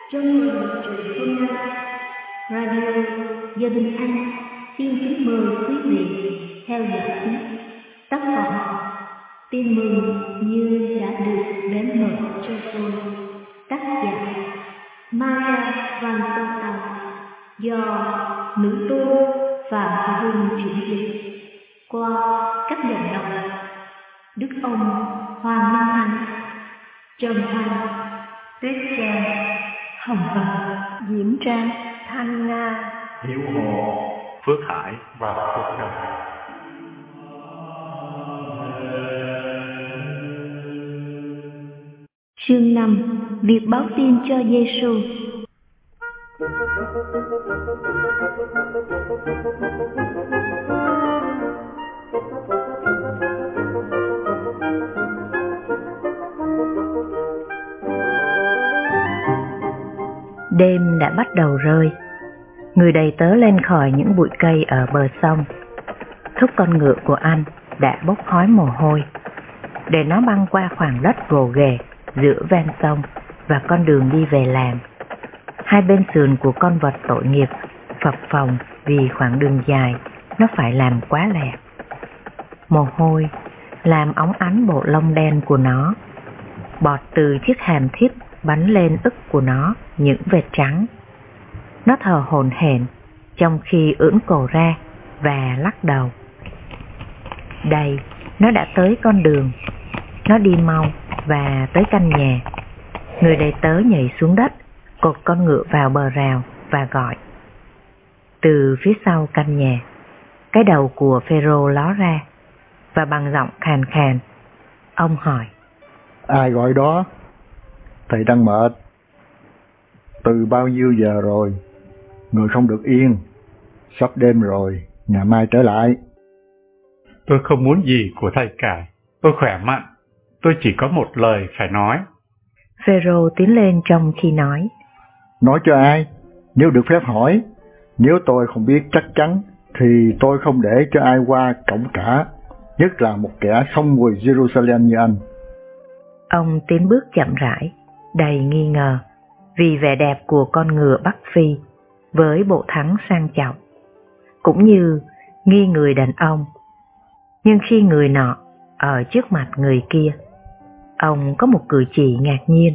Trong buổi truyện hôm nay, Radio Gia Đình Anh xin kính mời quý vị theo dõi tiếp tác phẩm Tin mừng như đã được đến mở cho tôi, tác giả Maria Van Tông, do nữ tu Phạm Thị Hương chuyển dịch qua các giọng đọc Đức Ông, Hoàng Minh Anh, Trần Thanh, Tuyết Trang, Hồng Vân, Diễm Trang, Thanh Nga, Hiếu Hồ, Phước Hải và Phước Đồng. Chương 5. Việc báo tin cho Giêsu. Đêm đã bắt đầu rơi. Người đầy tớ lên khỏi những bụi cây ở bờ sông. Thúc con ngựa của anh đã bốc khói mồ hôi để nó băng qua khoảng đất gồ ghề giữa ven sông và con đường đi về làng. Hai bên sườn của con vật tội nghiệp phập phồng vì khoảng đường dài nó phải làm quá lẹ. Mồ hôi làm óng ánh bộ lông đen của nó. Bọt từ chiếc hàm thiếp bắn lên ức của nó những vệt trắng. Nó thở hổn hển trong khi ưỡn cổ ra và lắc đầu. Đây, nó đã tới con đường. Nó đi mau và tới căn nhà. Người đầy tớ nhảy xuống đất, cột con ngựa vào bờ rào và gọi. Từ phía sau căn nhà, cái đầu của Phêrô ló ra và bằng giọng khàn khàn, ông hỏi: Ai gọi đó? Thầy đang mệt. Từ bao nhiêu giờ rồi? Người không được yên. Sắp đêm rồi, ngày mai trở lại. Tôi không muốn gì của thầy cả. Tôi khỏe mạnh. Tôi chỉ có một lời phải nói. Phêrô tiến lên trong khi nói. Nói cho ai? Nếu được phép hỏi. Nếu tôi không biết chắc chắn thì tôi không để cho ai qua cổng cả, nhất là một kẻ không người Jerusalem như anh. Ông tiến bước chậm rãi, đầy nghi ngờ vì vẻ đẹp của con ngựa Bắc Phi với bộ thắng sang trọng, cũng như nghi người đàn ông. Nhưng khi người nọ ở trước mặt người kia, ông có một cử chỉ ngạc nhiên.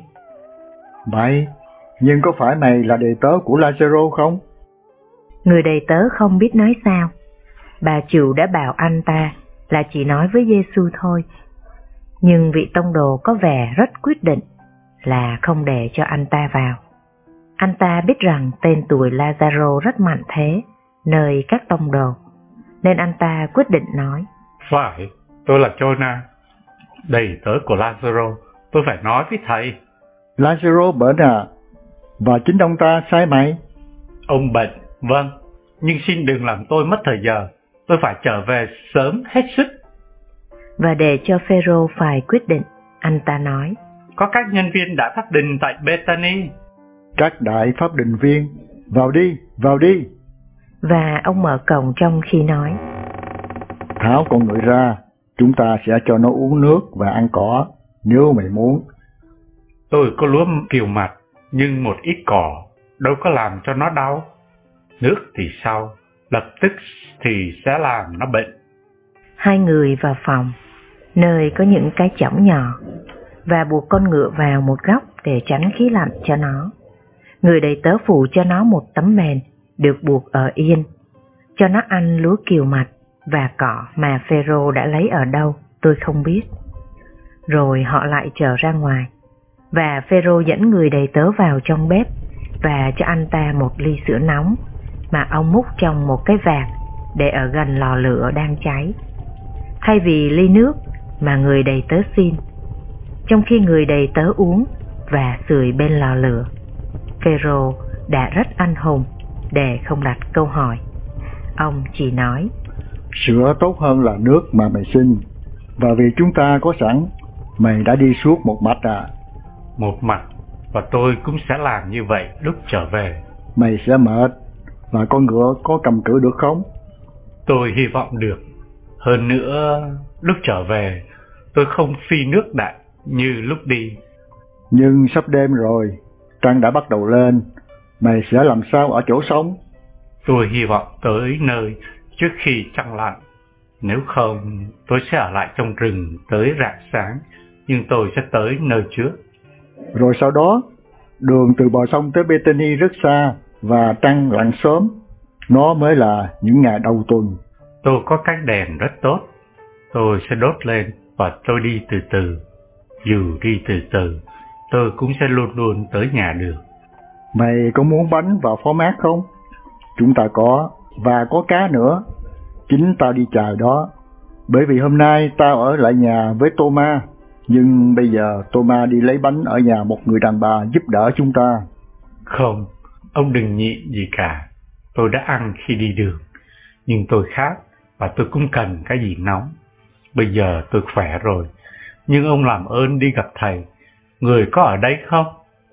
Mày, nhưng có phải mày là đầy tớ của Lazaro không? Người đầy tớ không biết nói sao. Bà chủ đã bảo anh ta là chỉ nói với Giêsu thôi. Nhưng vị tông đồ có vẻ rất quyết định là không để cho anh ta vào. Anh ta biết rằng tên tuổi Lazaro rất mạnh thế nơi các tông đồ, nên anh ta quyết định nói. Phải, tôi là Jonah, đầy tớ của Lazaro. Tôi phải nói với thầy. Lazaro bệnh à? Và chính ông ta sai mày? Ông bệnh, vâng, nhưng xin đừng làm tôi mất thời giờ. Tôi phải trở về sớm hết sức. Và để cho Phêrô phải quyết định, anh ta nói. Có các nhân viên đã pháp đình tại Bethany. Các đại pháp đình viên, vào đi, vào đi. Và ông mở cổng trong khi nói. Tháo con ngựa ra, chúng ta sẽ cho nó uống nước và ăn cỏ, nếu mày muốn. Tôi có lúa kiều mạch, nhưng một ít cỏ đâu có làm cho nó đau. Nước thì sau, lập tức thì sẽ làm nó bệnh. Hai người vào phòng, nơi có những cái chõng nhỏ, và buộc con ngựa vào một góc để tránh khí lạnh cho nó. Người đầy tớ phủ cho nó một tấm mền được buộc ở yên, cho nó ăn lúa kiều mạch và cỏ mà Phêrô đã lấy ở đâu tôi không biết. Rồi họ lại trở ra ngoài, và Phêrô dẫn người đầy tớ vào trong bếp và cho anh ta một ly sữa nóng mà ông múc trong một cái vạc để ở gần lò lửa đang cháy, thay vì ly nước mà người đầy tớ xin. Trong khi người đầy tớ uống và sưởi bên lò lửa, Phêrô đã rất anh hùng để không đặt câu hỏi. Ông chỉ nói. Sữa tốt hơn là nước mà mày xin, và vì chúng ta có sẵn, mày đã đi suốt một mạch à? Một mạch, và tôi cũng sẽ làm như vậy lúc trở về. Mày sẽ mệt, và con ngựa có cầm cự được không? Tôi hy vọng được. Hơn nữa, lúc trở về, tôi không phi nước đại như lúc đi. Nhưng sắp đêm rồi, Trăng đã bắt đầu lên, mày sẽ làm sao ở chỗ sống? Tôi hy vọng tới nơi trước khi trăng lặn. Nếu không, tôi sẽ ở lại trong rừng tới rạng sáng, nhưng tôi sẽ tới nơi trước. Rồi sau đó, đường từ bờ sông tới Bethany rất xa và trăng lặn sớm. Nó mới là những ngày đầu tuần. Tôi có cái đèn rất tốt. Tôi sẽ đốt lên và tôi đi từ từ. Dù đi từ từ, tôi cũng sẽ luôn luôn tới nhà được. Mày có muốn bánh và phó mát không? Chúng ta có, và có cá nữa. Chính tao đi chài đó. Bởi vì hôm nay tao ở lại nhà với Thomas. Nhưng bây giờ Thomas đi lấy bánh ở nhà một người đàn bà giúp đỡ chúng ta. Không, ông đừng nhịn gì cả. Tôi đã ăn khi đi đường. Nhưng tôi khát và tôi cũng cần cái gì nóng. Bây giờ tôi khỏe rồi. Nhưng ông làm ơn đi gặp thầy. Người có ở đây không?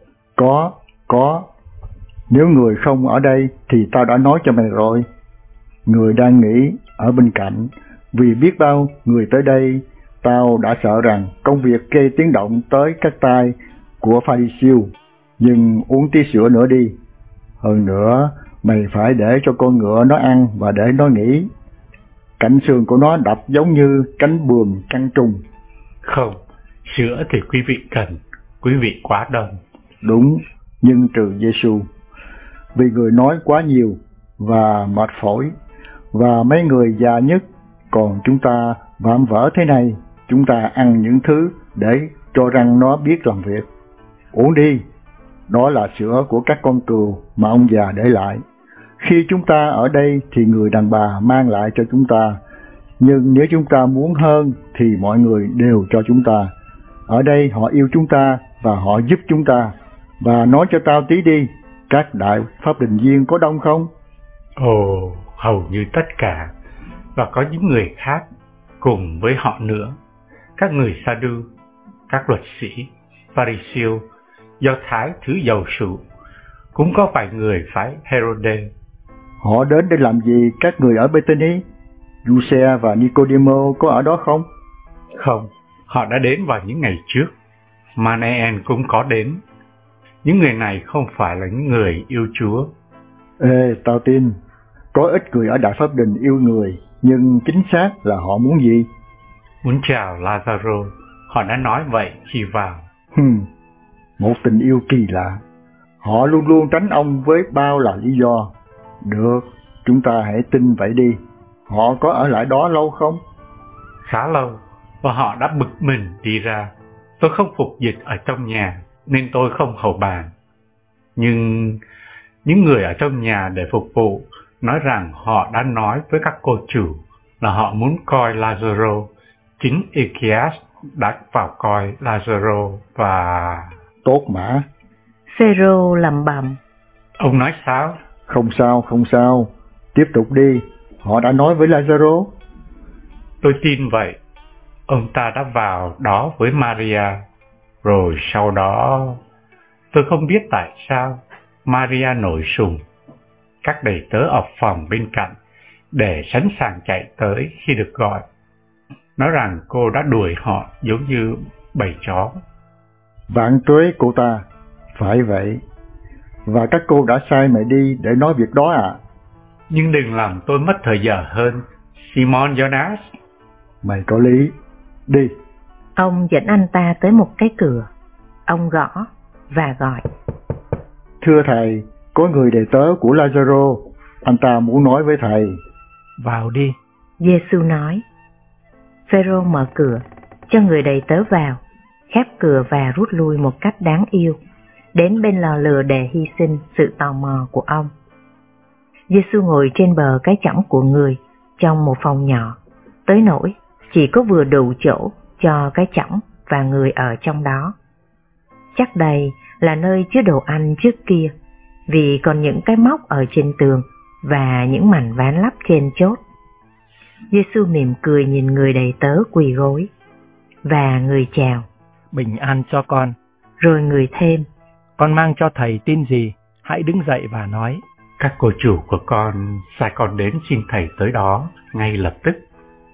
Có. Nếu người không ở đây thì tao đã nói cho mày rồi. Người đang nghỉ ở bên cạnh. Vì biết bao người tới đây, tao đã sợ rằng công việc gây tiếng động tới các tai của Pharisêu. Nhưng uống tí sữa nữa đi. Hơn nữa, mày phải để cho con ngựa nó ăn và để nó nghỉ. Cạnh sườn của nó đập giống như cánh buồm căng trùng. Không, sữa thì quý vị cần. Quý vị quá đông. Đúng, nhưng trừ Giêsu. Vì người nói quá nhiều và mệt phổi, và mấy người già nhất. Còn chúng ta vạm vỡ thế này, chúng ta ăn những thứ để cho răng nó biết làm việc. Uống đi, đó là sữa của các con cừu mà ông già để lại. Khi chúng ta ở đây thì người đàn bà mang lại cho chúng ta, nhưng nếu chúng ta muốn hơn thì mọi người đều cho chúng ta. Ở đây họ yêu chúng ta và họ giúp chúng ta. Và nói cho tao tí đi, các đại pháp đình viên có đông không? Ồ, hầu như tất cả. Và có những người khác cùng với họ nữa. Các người Sa-đu, các luật sĩ, Pharisêu, Do Thái thứ dầu sụ. Cũng có vài người phái Herode. Họ đến để làm gì các người ở Bethany? Giuse và Nicodemo có ở đó không? Không, họ đã đến vào những ngày trước. Manaen cũng có đến. Những người này không phải là những người yêu Chúa. Ê, tao tin. Có ít người ở Đại Pháp Đình yêu người, nhưng chính xác là họ muốn gì? Muốn chào Lazaro. Họ đã nói vậy khi vào. Một tình yêu kỳ lạ. Họ luôn luôn tránh ông với bao là lý do. Được, chúng ta hãy tin vậy đi. Họ có ở lại đó lâu không? Khá lâu, và họ đã bực mình đi ra. Tôi không phục dịch ở trong nhà, nên tôi không hầu bàn. Nhưng những người ở trong nhà để phục vụ nói rằng họ đã nói với các cô chủ là họ muốn coi Lazaro. Chính Echias đã vào coi Lazaro và... Tốt mà. Phêrô lẩm bẩm. Ông nói sao? Không sao. Tiếp tục đi. Họ đã nói với Lazaro. Tôi tin vậy. Ông ta đã vào đó với Maria. Rồi sau đó... Tôi không biết tại sao Maria nổi sùng. Các đầy tớ ở phòng bên cạnh để sẵn sàng chạy tới khi được gọi. Nói rằng cô đã đuổi họ giống như bầy chó. Vạn tuế cô ta. Phải vậy. Và các cô đã sai mày đi để nói việc đó à? Nhưng đừng làm tôi mất thời giờ hơn, Simon Jonas. Mày có lý. Đi. Ông dẫn anh ta tới một cái cửa. Ông gõ và gọi. Thưa thầy, có người đầy tớ của Lazaro. Anh ta muốn nói với thầy. Vào đi. Giêsu nói. Phêrô mở cửa, cho người đầy tớ vào, khép cửa và rút lui một cách đáng yêu, đến bên lò lửa để hy sinh sự tò mò của ông. Giêsu ngồi trên bờ cái chõng của người trong một phòng nhỏ, tới nỗi chỉ có vừa đủ chỗ cho cái chõng và người ở trong đó. Chắc đây là nơi chứa đồ ăn trước kia, vì còn những cái móc ở trên tường và những mảnh ván lắp trên chốt. Giêsu mỉm cười nhìn người đầy tớ quỳ gối, và người chào. Bình an cho con. Rồi người thêm. Con mang cho thầy tin gì, hãy đứng dậy và nói. Các cô chủ của con sai con đến xin thầy tới đó ngay lập tức,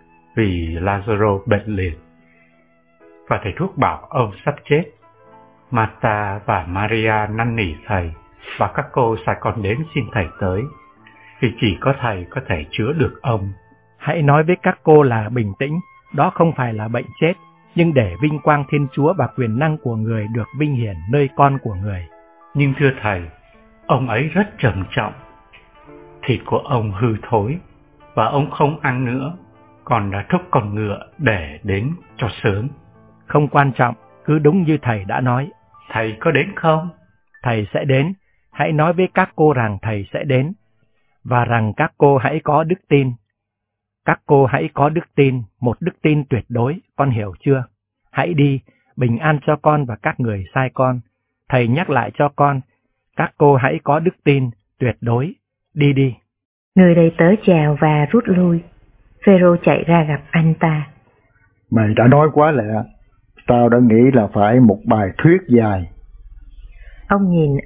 vì Lazaro bệnh liệt, và thầy thuốc bảo ông sắp chết. Martha và Maria năn nỉ thầy và các cô sai con đến xin thầy tới, vì chỉ có thầy có thể chữa được ông. Hãy nói với các cô là bình tĩnh, đó không phải là bệnh chết, nhưng để vinh quang Thiên Chúa và quyền năng của người được vinh hiển nơi con của người. Nhưng thưa thầy, ông ấy rất trầm trọng. Thịt của ông hư thối, và ông không ăn nữa, còn đã thúc con ngựa để đến cho sớm. Không quan trọng, cứ đúng như thầy đã nói. Thầy có đến không? Thầy sẽ đến, hãy nói với các cô rằng thầy sẽ đến, và rằng các cô hãy có đức tin. Các cô hãy có đức tin, một đức tin tuyệt đối, con hiểu chưa? Hãy đi, bình an cho con và các người sai con. Thầy nhắc lại cho con, các cô hãy có đức tin, tuyệt đối, đi đi. Người đầy tớ chào và rút lui. Phêrô chạy ra gặp anh ta. Mày đã nói quá lẹ, tao đã nghĩ là phải một bài thuyết dài. Ông nhìn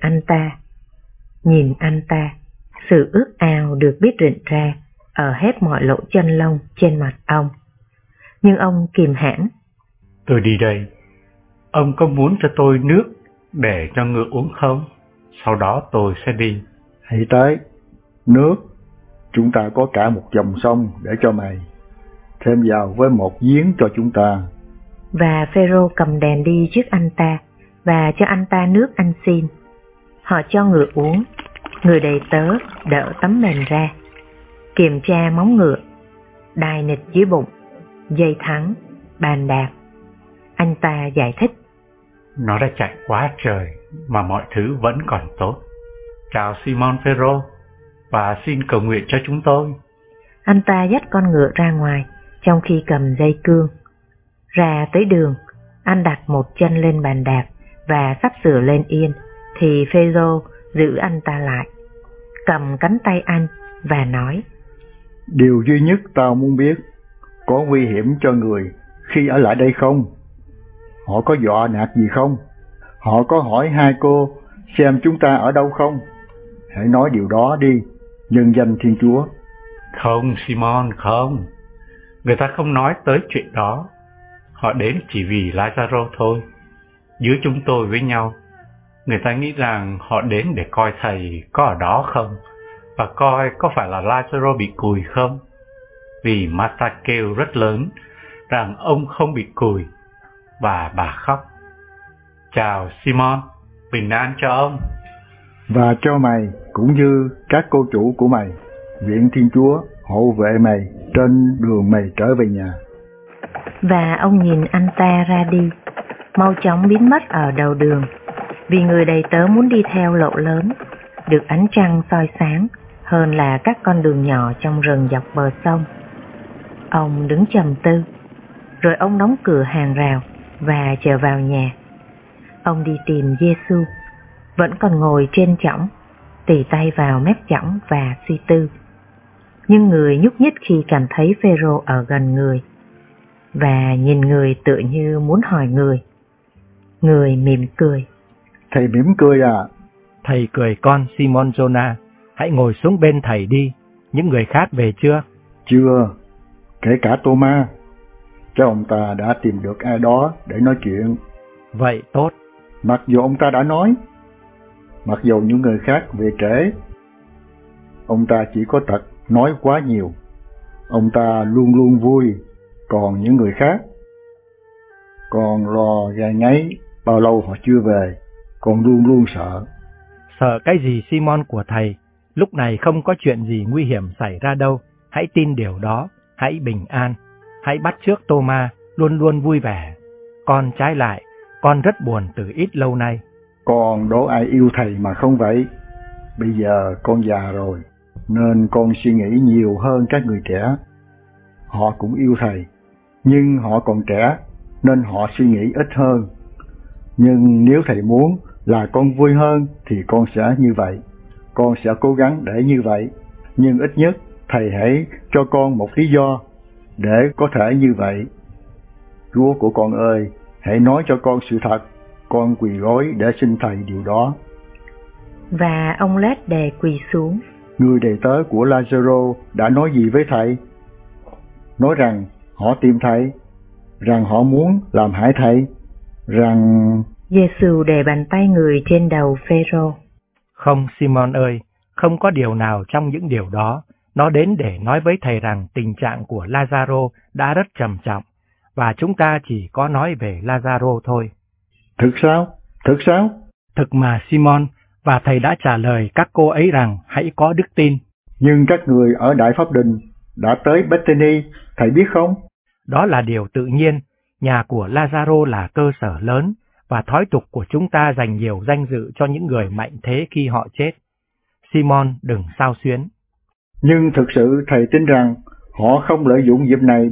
anh ta, sự ước ao được biết rịn ra ở hết mọi lỗ chân lông trên mặt ông. Nhưng ông kìm hãm. Tôi đi đây. Ông có muốn cho tôi nước để cho ngựa uống không? Sau đó tôi sẽ đi. Hãy tới. Nước. Chúng ta có cả một dòng sông để cho mày. Thêm vào với một giếng cho chúng ta. Và Phêrô cầm đèn đi trước anh ta và cho anh ta nước ăn xin. Họ cho ngựa uống. Người đầy tớ đỡ tấm mền ra, kiểm tra móng ngựa, đai nịt dưới bụng, dây thắng, bàn đạp. Anh ta giải thích. Nó đã chạy quá trời mà mọi thứ vẫn còn tốt. Chào Simon Phêrô, và xin cầu nguyện cho chúng tôi. Anh ta dắt con ngựa ra ngoài trong khi cầm dây cương. Ra tới đường, anh đặt một chân lên bàn đạp và sắp sửa lên yên, thì Phêrô giữ anh ta lại, cầm cánh tay anh và nói. Điều duy nhất tao muốn biết, có nguy hiểm cho người khi ở lại đây không? Họ có dọa nạt gì không? Họ có hỏi hai cô xem chúng ta ở đâu không? Hãy nói điều đó đi, nhân danh Thiên Chúa. Không, Simon, không. Người ta không nói tới chuyện đó. Họ đến chỉ vì Lazaro thôi. Giữa chúng tôi với nhau, người ta nghĩ rằng họ đến để coi thầy có ở đó không, và coi có phải là Lazaro bị cùi không. Vì Martha kêu rất lớn rằng ông không bị cùi, và bà khóc. Chào Simon, bình an cho ông. Và cho mày cũng như các cô chủ của mày, nguyện Thiên Chúa hộ vệ mày trên đường mày trở về nhà. Và ông nhìn anh ta ra đi, mau chóng biến mất ở đầu đường, vì người đầy tớ muốn đi theo lộ lớn, được ánh trăng soi sáng hơn là các con đường nhỏ trong rừng dọc bờ sông. Ông đứng trầm tư, rồi ông đóng cửa hàng rào và trở vào nhà. Ông đi tìm Giê-xu, vẫn còn ngồi trên chõng, tì tay vào mép chõng và suy tư. Nhưng người nhúc nhích khi cảm thấy Phêrô ở gần người, và nhìn người tựa như muốn hỏi người. Người mỉm cười. Thầy mỉm cười à? Thầy cười con Simon Jonah, hãy ngồi xuống bên thầy đi. Những người khác về chưa? Chưa, kể cả Thomas. Chắc ông ta đã tìm được ai đó để nói chuyện. Vậy tốt. Mặc dù ông ta đã nói, mặc dù những người khác về trễ, ông ta chỉ có tật nói quá nhiều. Ông ta luôn luôn vui, còn những người khác còn lo gai ngáy bao lâu họ chưa về, còn luôn luôn sợ. Sợ cái gì Simon của thầy? Lúc này không có chuyện gì nguy hiểm xảy ra đâu. Hãy tin điều đó, hãy bình an. Hãy bắt chước Thomas, luôn luôn vui vẻ. Con trái lại, con rất buồn từ ít lâu nay. Con đố ai yêu thầy mà không vậy? Bây giờ con già rồi, nên con suy nghĩ nhiều hơn các người trẻ. Họ cũng yêu thầy, nhưng họ còn trẻ, nên họ suy nghĩ ít hơn. Nhưng nếu thầy muốn là con vui hơn thì con sẽ như vậy. Con sẽ cố gắng để như vậy. Nhưng ít nhất thầy hãy cho con một lý do để có thể như vậy. Chúa của con ơi, hãy nói cho con sự thật. Con quỳ gối để xin thầy điều đó. Và ông lết đề quỳ xuống. Người đầy tớ của Lazaro đã nói gì với thầy? Nói rằng họ tìm thầy, rằng họ muốn làm hại thầy, rằng Giê-xu đè bàn tay người trên đầu Phêrô. Không, Simon ơi, không có điều nào trong những điều đó. Nó đến để nói với thầy rằng tình trạng của Lazaro đã rất trầm trọng, và chúng ta chỉ có nói về Lazaro thôi. Thực sao? Thực sao? Thực mà Simon, và thầy đã trả lời các cô ấy rằng hãy có đức tin. Nhưng các người ở Đại Pháp Đình đã tới Bethany, thầy biết không? Đó là điều tự nhiên. Nhà của Lazaro là cơ sở lớn, và thói tục của chúng ta dành nhiều danh dự cho những người mạnh thế khi họ chết. Simon, đừng xao xuyến. Nhưng thực sự thầy tin rằng họ không lợi dụng dịp này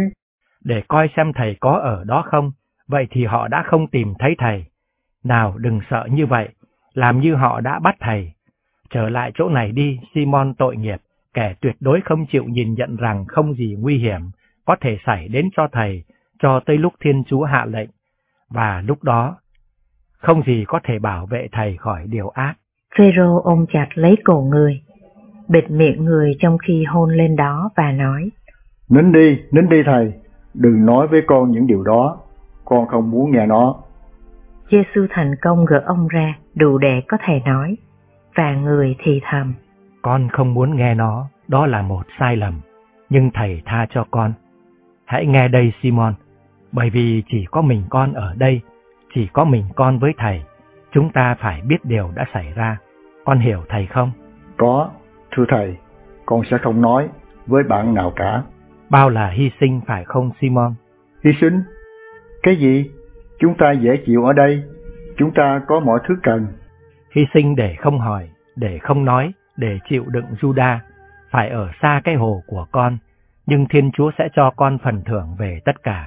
để coi xem thầy có ở đó không, vậy thì họ đã không tìm thấy thầy. Nào, đừng sợ như vậy, làm như họ đã bắt thầy. Trở lại chỗ này đi, Simon tội nghiệp, kẻ tuyệt đối không chịu nhìn nhận rằng không gì nguy hiểm có thể xảy đến cho thầy cho tới lúc Thiên Chúa hạ lệnh, và lúc đó không gì có thể bảo vệ thầy khỏi điều ác. Phêrô ôm chặt lấy cổ người, bịt miệng người trong khi hôn lên đó và nói: Nín đi thầy, đừng nói với con những điều đó, con không muốn nghe nó. Giê-xu thành công gỡ ông ra đủ để có thể nói, và người thì thầm: Con không muốn nghe nó, đó là một sai lầm, nhưng thầy tha cho con. Hãy nghe đây Simon, bởi vì chỉ có mình con ở đây, chỉ có mình con với thầy, chúng ta phải biết điều đã xảy ra. Con hiểu thầy không? Có, thưa thầy, con sẽ không nói với bạn nào cả. Bao là hy sinh phải không Simon? Hy sinh? Cái gì? Chúng ta dễ chịu ở đây, chúng ta có mọi thứ cần. Hy sinh để không hỏi, để không nói, để chịu đựng Juda, phải ở xa cái hồ của con, nhưng Thiên Chúa sẽ cho con phần thưởng về tất cả.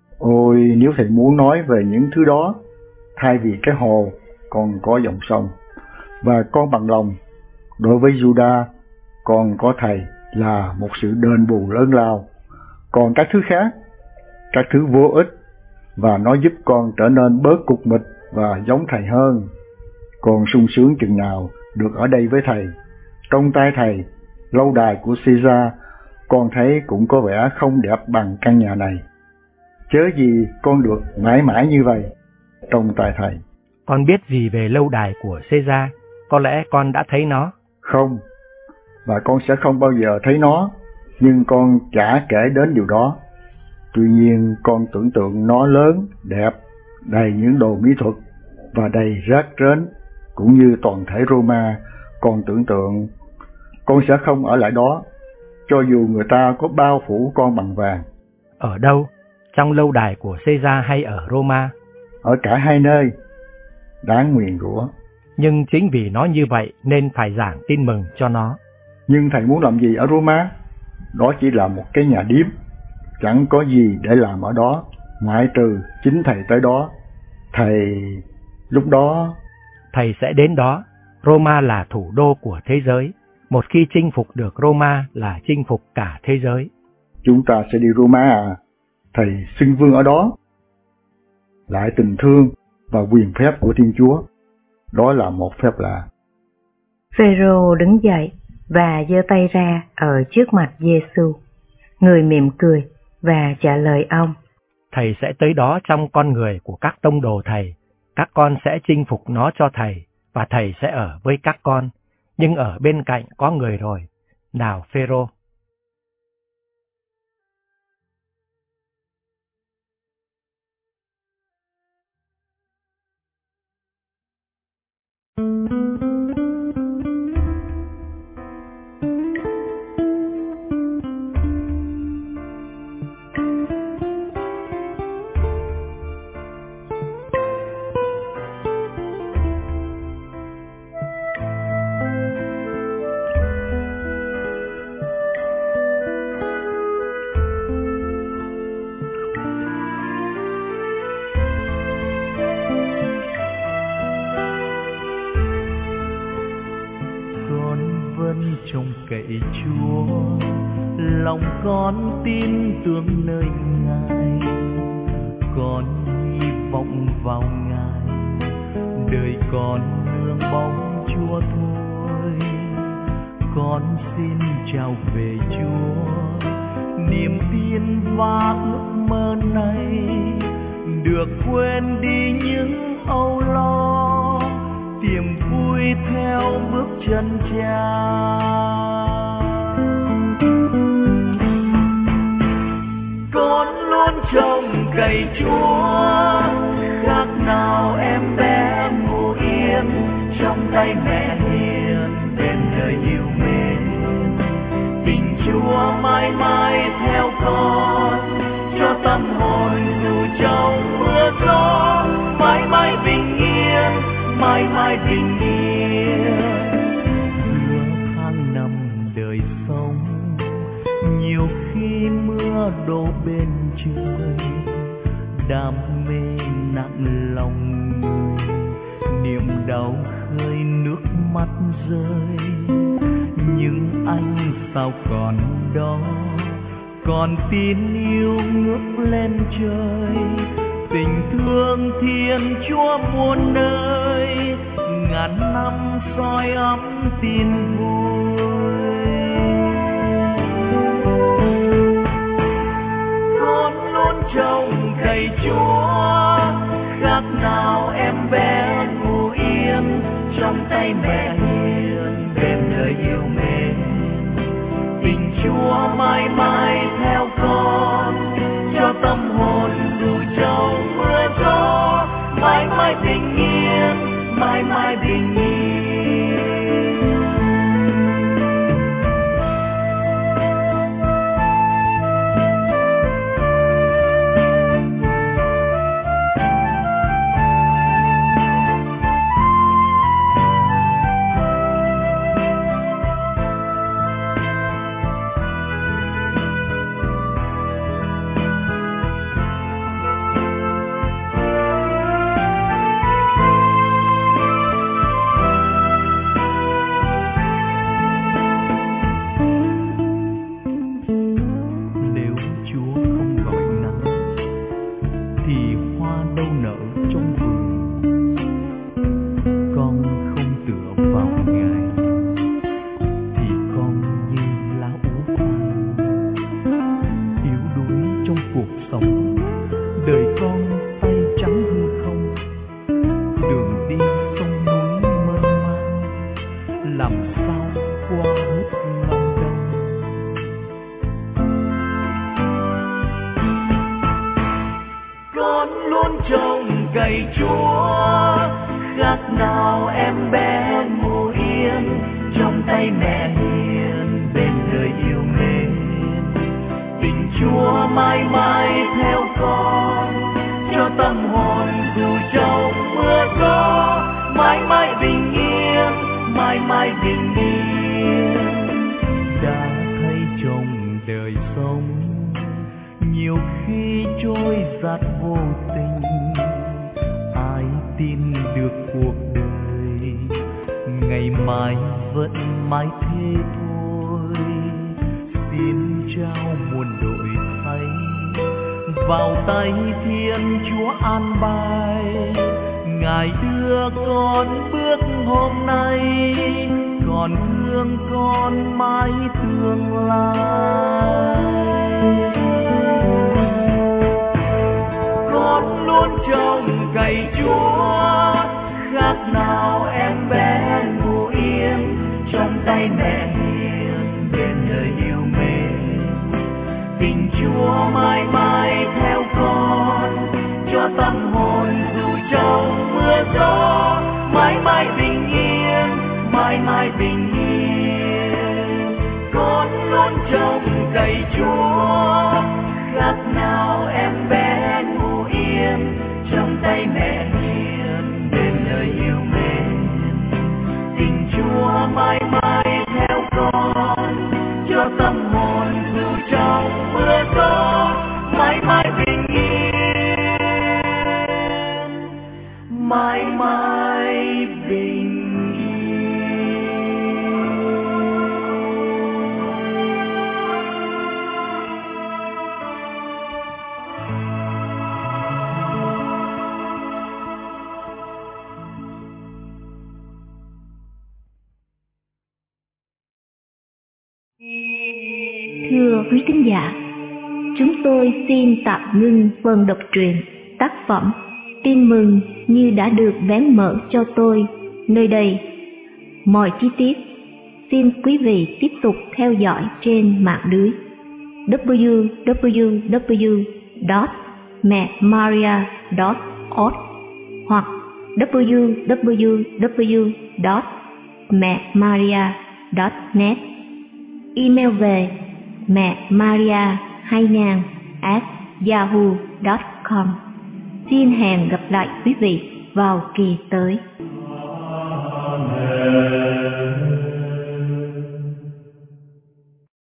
Ôi, nếu thầy muốn nói về những thứ đó, thay vì cái hồ còn có dòng sông, và con bằng lòng, đối với Juda, con có thầy là một sự đền bù lớn lao. Còn các thứ khác, các thứ vô ích, và nó giúp con trở nên bớt cục mịch và giống thầy hơn. Con sung sướng chừng nào được ở đây với thầy. Trong tay thầy, lâu đài của Caesar, con thấy cũng có vẻ không đẹp bằng căn nhà này. Chớ gì con được mãi mãi như vậy trong tay thầy. Con biết gì về lâu đài của Caesar? Có lẽ con đã thấy nó. Không, và con sẽ không bao giờ thấy nó, nhưng con chả kể đến điều đó. Tuy nhiên con tưởng tượng nó lớn, đẹp, đầy những đồ mỹ thuật và đầy rác rến, cũng như toàn thể Roma. Con tưởng tượng con sẽ không ở lại đó, cho dù người ta có bao phủ con bằng vàng. Ở đâu? Trong lâu đài của Caesar hay ở Roma? Ở cả hai nơi. Đáng nguyền rủa. Nhưng chính vì nó như vậy nên phải giảng tin mừng cho nó. Nhưng thầy muốn làm gì ở Roma? Đó chỉ là một cái nhà điếm, chẳng có gì để làm ở đó, ngoại trừ chính thầy tới đó. Lúc đó thầy sẽ đến đó. Roma là thủ đô của thế giới. Một khi chinh phục được Roma là chinh phục cả thế giới. Chúng ta sẽ đi Roma à? Thầy xưng vương ở đó. Lại tình thương và quyền phép của Thiên Chúa, đó là một phép lạ. Phêrô đứng dậy và giơ tay ra ở trước mặt Giê-xu. Người mỉm cười và trả lời ông: Thầy sẽ tới đó trong con người của các tông đồ thầy. Các con sẽ chinh phục nó cho thầy, và thầy sẽ ở với các con. Nhưng ở bên cạnh có người rồi. Nào Phêrô. Trông cậy Chúa, lòng con tin tưởng nơi Ngài, con hy vọng vào Ngài, đời con nương bóng Chúa thôi. Con xin chào về Chúa, niềm tin và ước mơ này được quên đi những âu lo, tìm vui theo bước chân cha. Con luôn trông cậy Chúa, khác nào em bé ngủ yên trong tay mẹ hiền, đêm đời yêu mến. Tình Chúa mãi mãi theo con, cho tâm hồn dù trong mưa gió, mãi mãi bình yên, mãi mãi bình yên. Mưa tháng năm đời sống, nhiều khi mưa đổ bên trời, đam mê nặng lòng người, niềm đau khơi nước mắt rơi. Nhưng anh sao còn đó, còn tin yêu ngước lên trời. Tình thương Thiên Chúa muôn nơi, ngàn năm soi ấm tin vui. Con luôn trông cậy Chúa, khác nào em bé ngủ yên trong tay mẹ hiền, đêm đời yêu mến. Tình Chúa mãi mãi theo con, cho tâm hồn dù trong mưa gió, mãi mãi bình yên, mãi mãi bình yên. Thưa quý thính giả, chúng tôi xin tạm ngưng phần đọc truyện tác phẩm tin mừng như đã được vén mở cho tôi nơi đây. Mọi chi tiết xin quý vị tiếp tục theo dõi trên mạng lưới www.memaria.org hoặc www.memaria.net. Email về memaria2000@yahoo.com. Xin hẹn gặp lại quý vị vào kỳ tới.